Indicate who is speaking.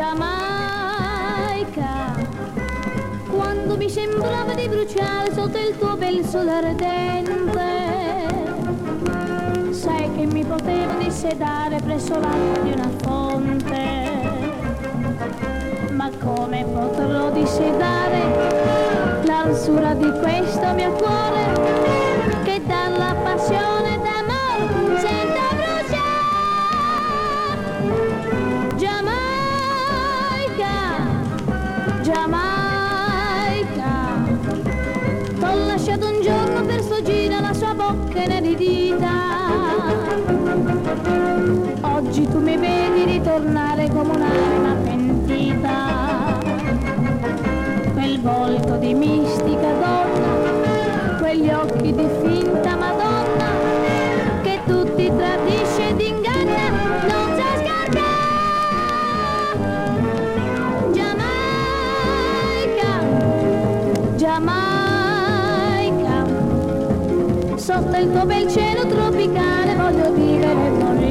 Speaker 1: Giamaica, quando mi sembrava di bruciare sotto il tuo bel sole ardente, sai che mi potevo dissedare presso l'acqua di una fonte, ma come potrò dissedare l'arsura di questo mio cuore che dalla passione d'amore sento bruciare? Giamaica, t'ho lasciato un giorno per sfuggire alla sua bocca inedita. Oggi tu mi vedi ritornare come un'anima pentita. Quel volto di mistica donna, quegli occhi di finta Madonna, che tutti tradisce ed inganna, non sa scartare. Giamaica, sotto il tuo bel cielo tropicale voglio vivere e morire.